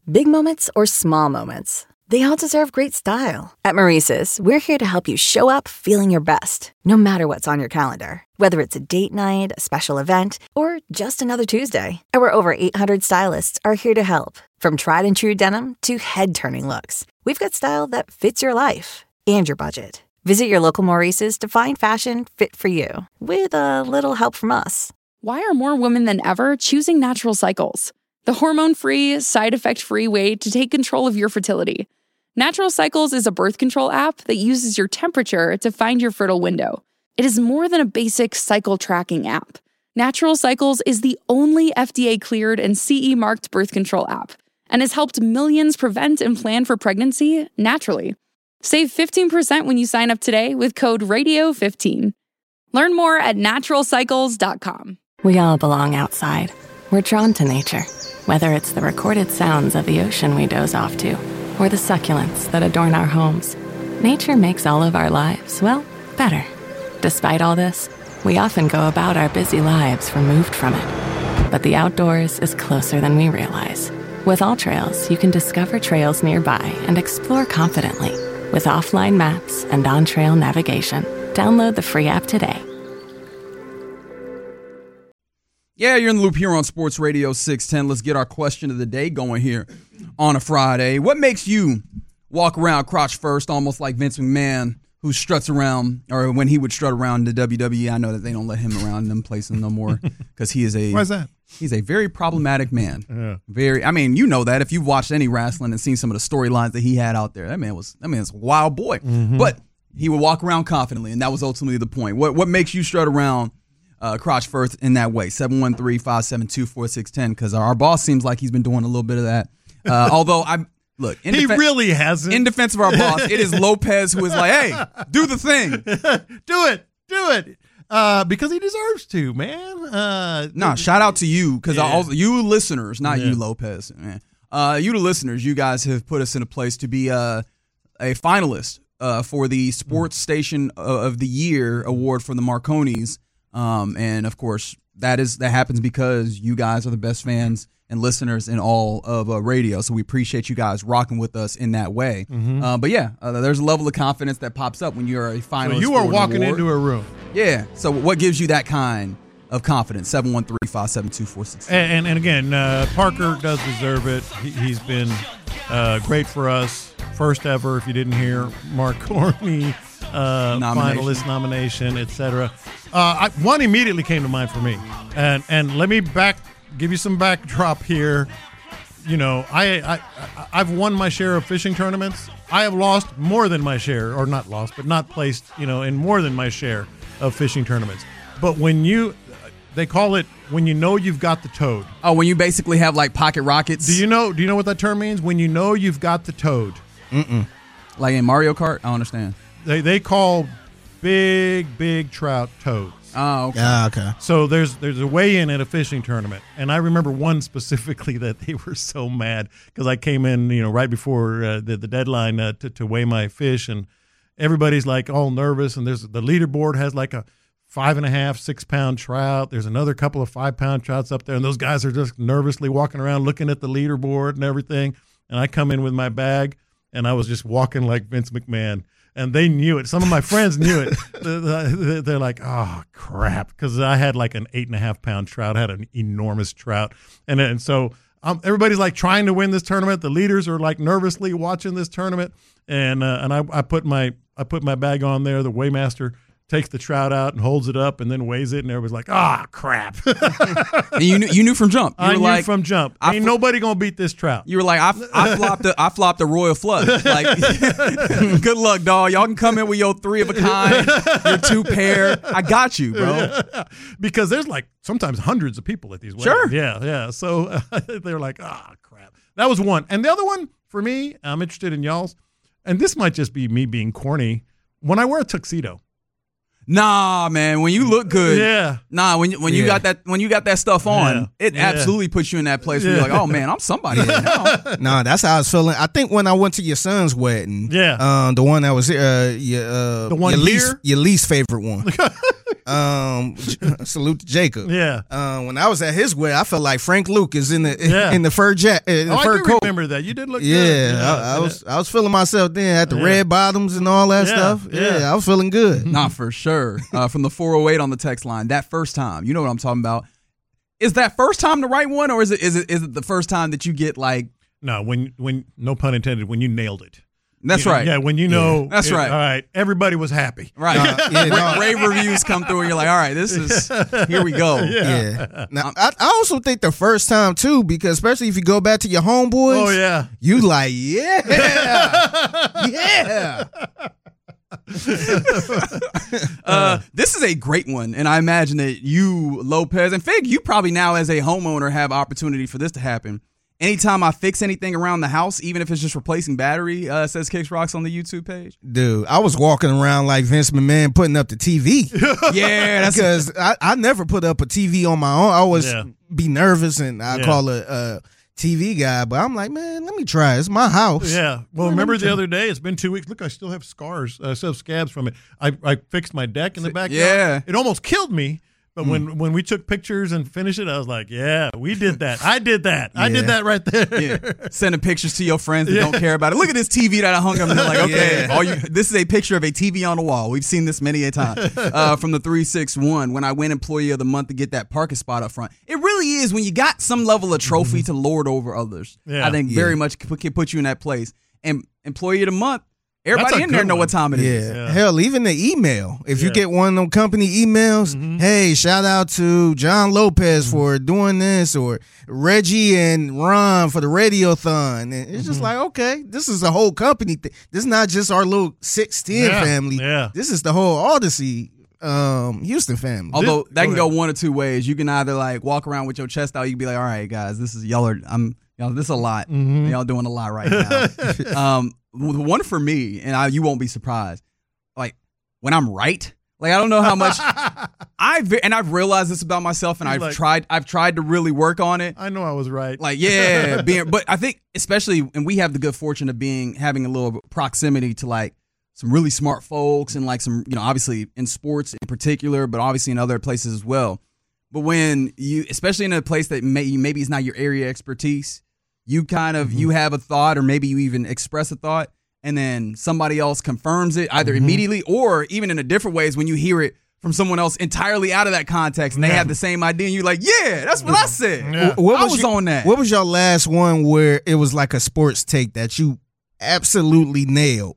Big moments or small moments, they all deserve great style. At Maurice's, we're here to help you show up feeling your best, no matter what's on your calendar. Whether it's a date night, a special event, or just another Tuesday, our over 800 stylists are here to help. From tried and true denim to head-turning looks, we've got style that fits your life and your budget. Visit your local Maurice's to find fashion fit for you, with a little help from us. Why are more women than ever choosing Natural Cycles? The hormone-free, side-effect-free way to take control of your fertility. Natural Cycles is a birth control app that uses your temperature to find your fertile window. It is more than a basic cycle tracking app. Natural Cycles is the only FDA-cleared and CE-marked birth control app and has helped millions prevent and plan for pregnancy naturally. Save 15% when you sign up today with code RADIO15. Learn more at naturalcycles.com. We all belong outside. We're drawn to nature, whether it's the recorded sounds of the ocean we doze off to, or the succulents that adorn our homes. Nature makes all of our lives, well, better. Despite all this, we often go about our busy lives removed from it. But the outdoors is closer than we realize. With AllTrails, you can discover trails nearby and explore confidently. With offline maps and on-trail navigation, download the free app today. Yeah, you're in the loop here on Sports Radio 610. Let's get our question of the day going here on a Friday. What makes you walk around crotch first, almost like Vince McMahon, who struts around, or when he would strut around the WWE? I know that they don't let him around them places no more because he is a. Why is that? He's a very problematic man. Yeah. I mean, you know that if you've watched any wrestling and seen some of the storylines that he had out there, that man's a wild boy. Mm-hmm. But he would walk around confidently, and that was ultimately the point. What makes you strut around crotch first in that way? 713-572-4610, because our boss seems like he's been doing a little bit of that. Although he really hasn't. In defense of our boss, it is Lopez who is like, hey, do the thing. Do it. Because he deserves to, man. Shout out to you, because you listeners, not you, Lopez. Man. You the listeners, you guys have put us in a place to be a finalist for the Sports Station of the Year award for the Marconis. And, of course, that happens because you guys are the best fans and listeners in all of radio. So we appreciate you guys rocking with us in that way. Mm-hmm. But there's a level of confidence that pops up when you're a finalist. So you are walking into a room. Yeah. So what gives you that kind of confidence? 713-572-4610. And again, Parker does deserve it. He's been great for us. First ever, if you didn't hear, Mark Corney, finalist nomination, etc. One immediately came to mind for me. And let me give you some backdrop here. You know, I've won my share of fishing tournaments. I have lost more than my share, or not lost, but not placed, in more than my share of fishing tournaments. But they call it when you know you've got the toad. Oh, when you basically have like pocket rockets. Do you know what that term means? When you know you've got the toad. Like in Mario Kart? I don't understand. They call big trout toads. Oh, okay. Okay. So there's a weigh-in at a fishing tournament, and I remember one specifically that they were so mad because I came in, right before the deadline to weigh my fish, and everybody's like all nervous, and the leaderboard has like a 5.5, 6 pound trout. There's another couple of 5 pound trouts up there, and those guys are just nervously walking around looking at the leaderboard and everything. And I come in with my bag, and I was just walking like Vince McMahon. And they knew it. Some of my friends knew it. They're like, oh, crap. Because I had like an 8.5 pound trout. I had an enormous trout. And so everybody's like trying to win this tournament. The leaders are like nervously watching this tournament. And I put my bag on there. The weighmaster takes the trout out and holds it up and then weighs it, and everybody's like, crap. And you knew from jump. I knew from jump. Ain't nobody going to beat this trout. You were like, I flopped a royal flush. Like, good luck, dog. Y'all can come in with your 3 of a kind, your 2 pair. I got you, bro. Because there's like sometimes hundreds of people at these weddings. Sure. Yeah. So they're like, crap. That was one. And the other one, for me, I'm interested in y'all's, and this might just be me being corny, when I wear a tuxedo. Nah, man. When you look good, Nah, when you got that stuff on, it absolutely puts you in that place where you're like, oh man, I'm somebody right now. Nah, that's how I was feeling. I think when I went to your son's wedding, the one that was your least favorite one. Salute to Jacob. Yeah. When I was at his wedding, I felt like Frank Lucas in the fur jacket, I fur do coat. remember that. You did look good. Yeah, I was feeling myself then. Had the red bottoms and all that stuff. Yeah, I was feeling good. Nah, for sure. From the 408 on the text line, that first time, you know what I'm talking about. Is that first time the right one, or is it the first time that you get like? No, when no pun intended, when you nailed it. That's right. Yeah, when you know. That's right. All right, everybody was happy. Right. Rave reviews come through, and you're like, all right, here we go. Yeah. Now, I also think the first time, too, because especially if you go back to your homeboys. Oh, yeah. You like, yeah. This is a great one, and I imagine that you, Lopez, and Fig, you probably now as a homeowner have opportunity for this to happen. Anytime I fix anything around the house, even if it's just replacing battery, says Kicks Rocks on the YouTube page. Dude, I was walking around like Vince McMahon putting up the TV. Yeah, that's because I never put up a TV on my own. I always be nervous and I call a TV guy, but I'm like, man, let me try it. It's my house. Yeah. Well, remember the other day? It's been 2 weeks. Look, I still have scars. I still have scabs from it. I fixed my deck in the backyard. Yeah. It almost killed me. But when we took pictures and finished it, I was like, yeah, we did that. I did that. I did that right there. Yeah. Sending pictures to your friends that don't care about it. Look at this TV that I hung up. And they're like, okay, this is a picture of a TV on the wall. We've seen this many a time. From the 361, when I win Employee of the Month to get that parking spot up front. It really is when you got some level of trophy to lord over others. Yeah. I think very much can put you in that place. And Employee of the Month, everybody in there know what time it is. Yeah. Hell, even the email. If you get one of them company emails, hey, shout out to John Lopez for doing this, or Reggie and Ron for the radiothon. And it's just like, okay, this is a whole company thing. This is not just our little 610 family. Yeah. This is the whole Odyssey Houston family. Although that can go one or two ways. You can either like walk around with your chest out. You can be like, all right, guys, this is this is a lot. Y'all doing a lot right now. The one for me, and you won't be surprised, like when I'm right, like I don't know how much I've realized this about myself, and I've tried to really work on it. I know I was right. Like, but I think especially, and we have the good fortune of having a little proximity to like some really smart folks, and like some, obviously in sports in particular, but obviously in other places as well. But when you, especially in a place that maybe is not your area expertise, you kind of, you have a thought, or maybe you even express a thought, and then somebody else confirms it either immediately or even in a different ways when you hear it from someone else entirely out of that context, and they have the same idea, and you're like, yeah, that's what I said. Yeah. I was on that. What was your last one where it was like a sports take that you absolutely nailed?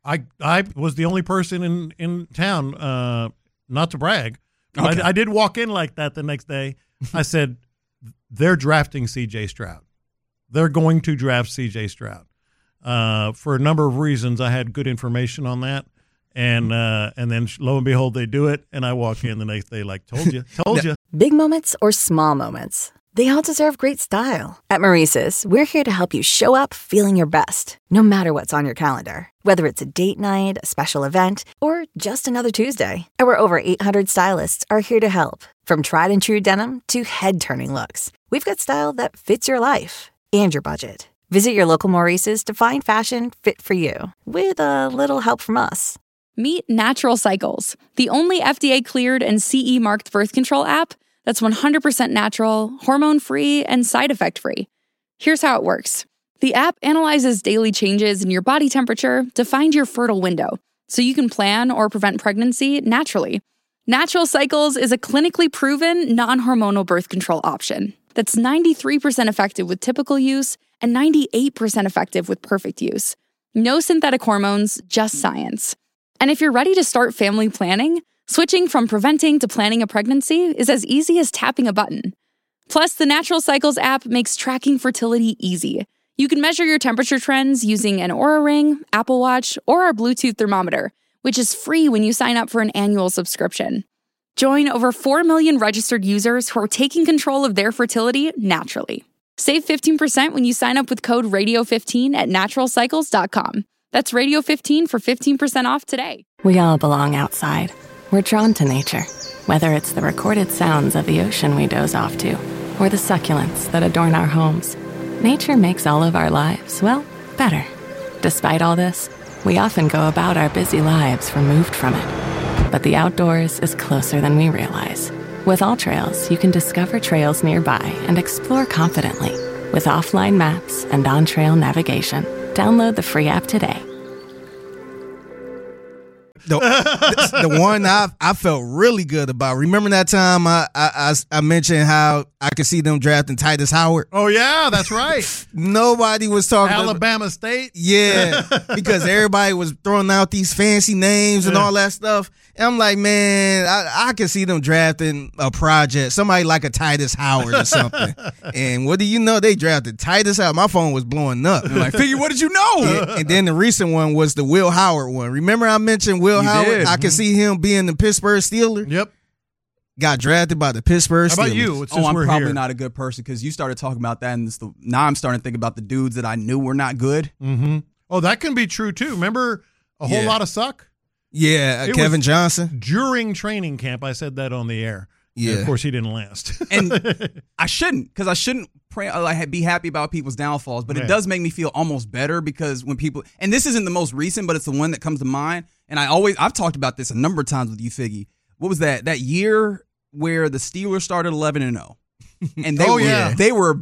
I was the only person in town, not to brag. Okay. I did walk in like that the next day. I said, they're drafting C.J. Stroud. They're going to draft C.J. Stroud. For a number of reasons, I had good information on that. And then lo and behold, they do it. And I walk in the next day like, told you. Big moments or small moments, they all deserve great style. At Maurice's, we're here to help you show up feeling your best, no matter what's on your calendar. Whether it's a date night, a special event, or just another Tuesday. Our over 800 stylists are here to help. From tried and true denim to head-turning looks, we've got style that fits your life and your budget. Visit your local Maurice's to find fashion fit for you, with a little help from us. Meet Natural Cycles, the only FDA-cleared and CE-marked birth control app that's 100% natural, hormone-free, and side effect-free. Here's how it works. The app analyzes daily changes in your body temperature to find your fertile window, so you can plan or prevent pregnancy naturally. Natural Cycles is a clinically proven, non-hormonal birth control option that's 93% effective with typical use and 98% effective with perfect use. No synthetic hormones, just science. And if you're ready to start family planning, switching from preventing to planning a pregnancy is as easy as tapping a button. Plus, the Natural Cycles app makes tracking fertility easy. You can measure your temperature trends using an Oura Ring, Apple Watch, or our Bluetooth thermometer, which is free when you sign up for an annual subscription. Join over 4 million registered users who are taking control of their fertility naturally. Save 15% when you sign up with code RADIO15 at naturalcycles.com. That's Radio15 for 15% off today. We all belong outside. We're drawn to nature, whether it's the recorded sounds of the ocean we doze off to, or the succulents that adorn our homes. Nature makes all of our lives, well, better. Despite all this, we often go about our busy lives removed from it. but the outdoors is closer than we realize. With AllTrails, you can discover trails nearby and explore confidently. With offline maps and on-trail navigation, download the free app today. The one I felt really good about. Remember that time I mentioned how I could see them drafting Titus Howard? Oh, yeah, that's right. Nobody was talking Alabama State? Yeah, because everybody was throwing out these fancy names and all that stuff. And I'm like, man, I could see them drafting a project, somebody like a Titus Howard or something. And what do you know? They drafted Titus Howard. My phone was blowing up. I'm like, Figgy, what did you know? And then the recent one was the Will Howard one. Remember I mentioned Will Howard? Did. I could see him being the Pittsburgh Steelers. Yep. Got drafted by the Pittsburgh Steelers. How about you? I'm probably not a good person because you started talking about that, and now I'm starting to think about the dudes that I knew were not good. Mm-hmm. Oh, that can be true, too. Remember a whole lot of suck? Yeah, Kevin Johnson. During training camp, I said that on the air. Yeah. And of course, he didn't last. And I shouldn't be happy about people's downfalls, but it does make me feel almost better because when people, and this isn't the most recent, but it's the one that comes to mind. And I've talked about this a number of times with you, Figgy. What was that year where the Steelers started 11-0? And they were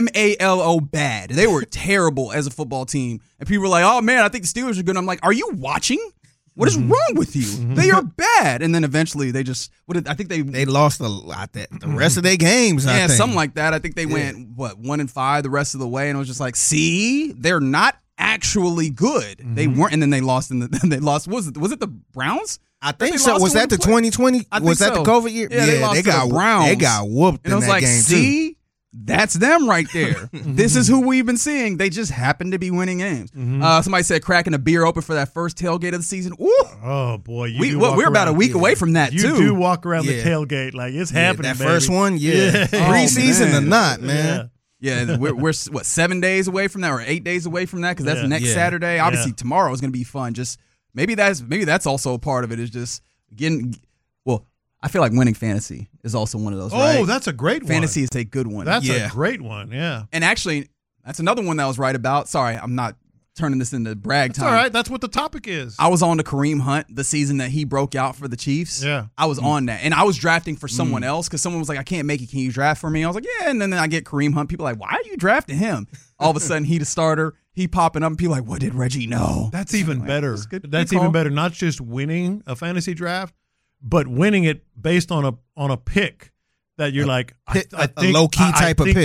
MALO bad. They were terrible as a football team. And people were like, oh man, I think the Steelers are good. And I'm like, are you watching? What is wrong with you? They are bad. And then eventually they just, they lost a lot the rest of their games. I think. Something like that. I think they went 1-5 the rest of the way, and it was just like, see, they're not actually good. They weren't, and then they lost. They lost. Was it the Browns? I think so. Was that the 2020? Was that the COVID year? Yeah, they got Browns. They got whooped in that game too. See. That's them right there. This is who we've been seeing. They just happen to be winning games. Somebody said cracking a beer open for that first tailgate of the season. Ooh. Oh, boy. We're about a week away from that, too. You do walk around the tailgate like it's happening, that first one, preseason or not, man. Yeah, we're 7 days away from that or 8 days away from that because that's next Saturday. Obviously, tomorrow is going to be fun. Just maybe that's also a part of it is just getting – well, I feel like winning fantasy is also one of those. Oh, that's a great one. Fantasy is a good one. That's a great one, yeah. And actually, that's another one that I was right about. Sorry, I'm not turning this into brag time. That's all right. That's what the topic is. I was on to Kareem Hunt the season that he broke out for the Chiefs. Yeah. I was on that. And I was drafting for someone else because someone was like, I can't make it. Can you draft for me? I was like, yeah. And then I get Kareem Hunt. People are like, why are you drafting him? All of a sudden, he the starter. He popping up and people are like, what did Reggie know? That's even better. That's even better. Not just winning a fantasy draft, but winning it based on a pick that you're I think a low key type of pick.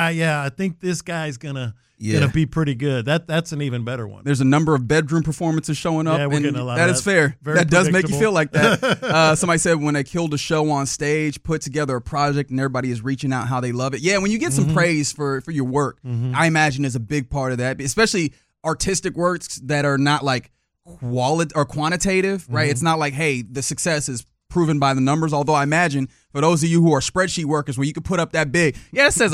I think this guy's gonna be pretty good. That's an even better one. There's a number of bedroom performances showing up, and getting a lot that of is fair. That does make you feel like that. Somebody said when they killed a show on stage, put together a project, and everybody is reaching out how they love it. Yeah, when you get some praise for your work, I imagine is a big part of that, especially artistic works that are not like quantitative, right? It's not like, hey, the success is proven by the numbers, although I imagine for those of you who are spreadsheet workers where you could put up that big, it says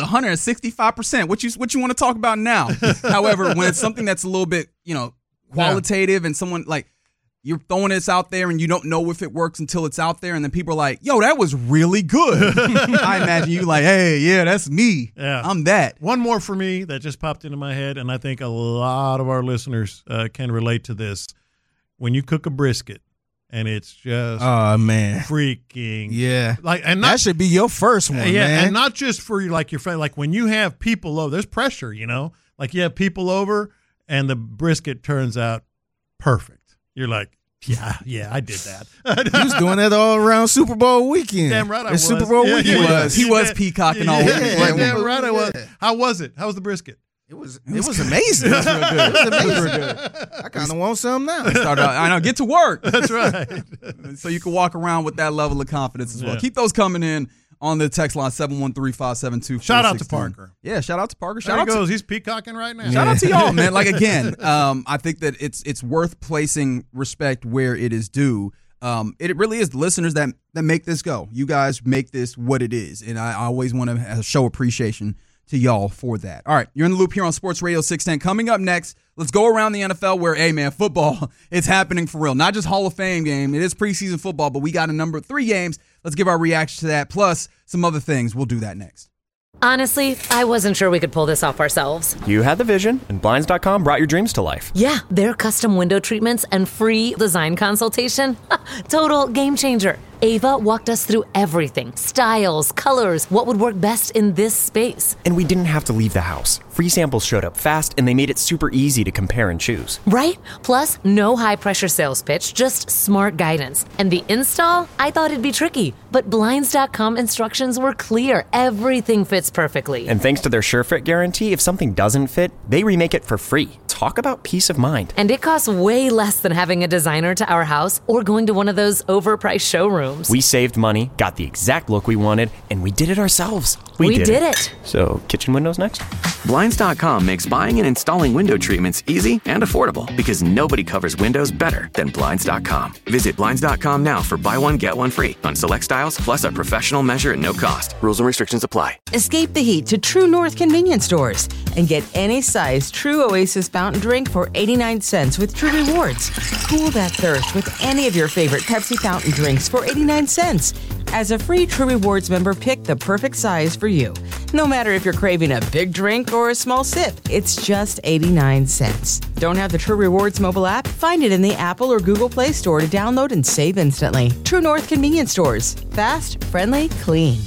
165%. What you want to talk about now? However, when it's something that's a little bit, qualitative and someone like you're throwing this out there and you don't know if it works until it's out there and then people are like, yo, that was really good. I imagine you like, hey, yeah, that's me. Yeah. I'm that. One more for me that just popped into my head, and I think a lot of our listeners can relate to this. When you cook a brisket, and it's just freaking and that should be your first one, man. And not just for your friend. Like when you have people over, there's pressure, Like you have people over, and the brisket turns out perfect. You're like, yeah, I did that. He was doing that all around Super Bowl weekend. Damn right I was. Super Bowl weekend. He was peacocking all weekend. Damn right I was. How was it? How was the brisket? It was amazing. It was real good. It was amazing. I kind of want some now. I know. Get to work. That's right. So you can walk around with that level of confidence as well. Keep those coming in on the text line 713-572-4610. Shout out to Parker. Yeah, shout out to Parker. There he goes. He's peacocking right now. Shout out to y'all, man. Like again, I think that it's worth placing respect where it is due. It really is the listeners that make this go. You guys make this what it is, and I always want to show appreciation to y'all for that. All right, you're in the loop here on Sports Radio 610. Coming up next, let's go around the NFL where, hey, man, football, it's happening for real. Not just Hall of Fame game. It is preseason football, but we got a number of 3 games. Let's give our reaction to that, plus some other things. We'll do that next. Honestly, I wasn't sure we could pull this off ourselves. You had the vision, and Blinds.com brought your dreams to life. Yeah, their custom window treatments and free design consultation. Total game changer. Ava walked us through everything. Styles, colors, what would work best in this space. And we didn't have to leave the house. Free samples showed up fast, and they made it super easy to compare and choose. Right? Plus, no high-pressure sales pitch, just smart guidance. And the install? I thought it'd be tricky, but Blinds.com instructions were clear. Everything fits perfectly. And thanks to their SureFit guarantee, if something doesn't fit, they remake it for free. Talk about peace of mind. And it costs way less than having a designer to our house or going to one of those overpriced showrooms. We saved money, got the exact look we wanted, and we did it ourselves. We did it. So, kitchen windows next? Blinds.com makes buying and installing window treatments easy and affordable because nobody covers windows better than Blinds.com. Visit Blinds.com now for buy one, get one free on select styles, plus a professional measure at no cost. Rules and restrictions apply. Escape the heat to True North convenience stores and get any size True Oasis fountain drink for 89 cents with True Rewards. Cool that thirst with any of your favorite Pepsi fountain drinks for 89 cents. As a free True Rewards member, pick the perfect size for you. No matter if you're craving a big drink or a small sip, it's just 89 cents. Don't have the True Rewards mobile app? Find it in the Apple or Google Play Store to download and save instantly. True North convenience stores. Fast, friendly, clean.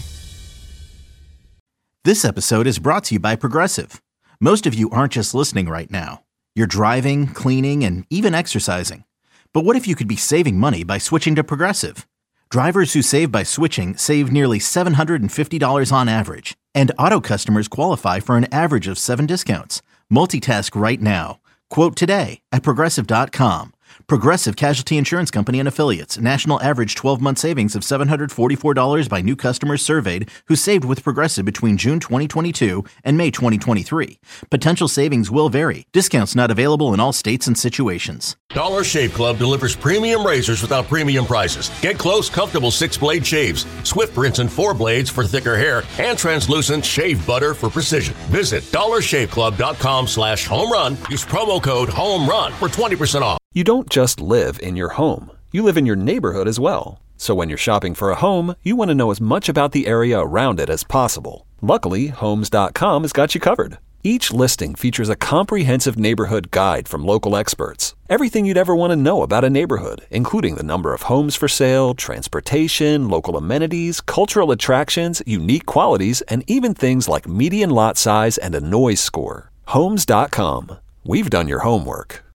This episode is brought to you by Progressive. Most of you aren't just listening right now. You're driving, cleaning, and even exercising. But what if you could be saving money by switching to Progressive? Drivers who save by switching save nearly $750 on average. And auto customers qualify for an average of 7 discounts. Multitask right now. Quote today at Progressive.com. Progressive Casualty Insurance Company and Affiliates. National average 12-month savings of $744 by new customers surveyed who saved with Progressive between June 2022 and May 2023. Potential savings will vary. Discounts not available in all states and situations. Dollar Shave Club delivers premium razors without premium prices. Get close, comfortable 6-blade shaves, swift rinse and 4 blades for thicker hair, and translucent shave butter for precision. Visit dollarshaveclub.com/homerun. Use promo code HOMERUN for 20% off. You don't just live in your home. You live in your neighborhood as well. So when you're shopping for a home, you want to know as much about the area around it as possible. Luckily, Homes.com has got you covered. Each listing features a comprehensive neighborhood guide from local experts. Everything you'd ever want to know about a neighborhood, including the number of homes for sale, transportation, local amenities, cultural attractions, unique qualities, and even things like median lot size and a noise score. Homes.com. We've done your homework.